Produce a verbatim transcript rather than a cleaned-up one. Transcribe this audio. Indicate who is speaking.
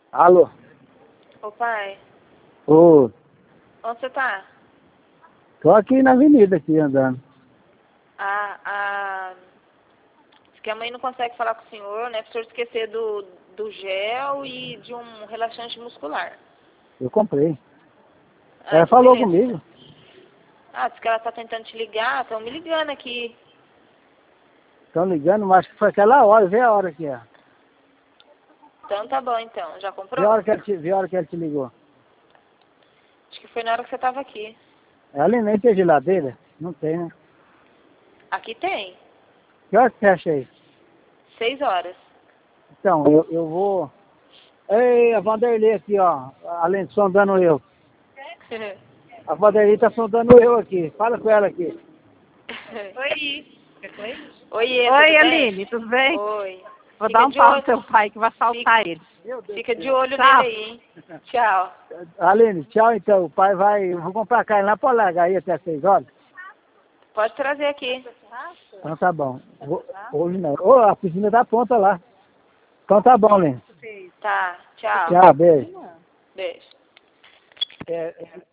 Speaker 1: Alô?
Speaker 2: Ô pai,
Speaker 1: Ô,
Speaker 2: onde você tá?
Speaker 1: tô aqui na avenida aqui andando.
Speaker 2: Ah, ah, diz que a mãe não consegue falar com o senhor, né? Pra o senhor esquecer do, do gel e de um relaxante muscular.
Speaker 1: Eu comprei.
Speaker 2: Ah,
Speaker 1: Ela
Speaker 2: então
Speaker 1: falou
Speaker 2: beleza.
Speaker 1: comigo.
Speaker 2: Ah, diz que ela tá tentando te ligar, estão me ligando aqui.
Speaker 1: Estão ligando, mas acho que foi aquela hora, vê a hora que é.
Speaker 2: Então tá bom então, já
Speaker 1: Vê
Speaker 2: comprou?
Speaker 1: a hora que ela te, vê a hora que ela te ligou.
Speaker 2: Acho que foi na hora que você tava aqui.
Speaker 1: Ela nem tem geladeira? Não tem, né?
Speaker 2: Aqui tem,
Speaker 1: Que hora que fecha aí?
Speaker 2: seis horas.
Speaker 1: Então, eu, eu vou... Ei, a Vanderlei aqui, ó. Além de sondando eu. A Vanderlei tá sondando eu aqui. Fala com ela aqui.
Speaker 2: Oi.
Speaker 3: Oi,
Speaker 2: Oi,
Speaker 3: Oi
Speaker 2: tudo
Speaker 3: Aline,
Speaker 2: bem?
Speaker 3: tudo bem?
Speaker 2: Oi.
Speaker 3: Vou
Speaker 2: Fica
Speaker 3: dar um
Speaker 2: de
Speaker 3: pau no
Speaker 2: olho,
Speaker 3: seu pai que vai assaltar ele.
Speaker 1: Meu Deus
Speaker 2: fica
Speaker 1: do
Speaker 2: de
Speaker 1: céu.
Speaker 2: olho nele
Speaker 3: Tchau.
Speaker 2: aí, hein? Tchau.
Speaker 1: Aline, tchau então. O pai vai... Eu vou comprar carne lá pra largar aí até seis horas.
Speaker 2: Pode trazer aqui.
Speaker 1: Então tá bom. Vou- Hoje não. Ô, a piscina da ponta lá. Então tá bom, Lene.
Speaker 2: Tá, tchau.
Speaker 1: Tchau, beijo.
Speaker 2: Beijo.
Speaker 1: É, é,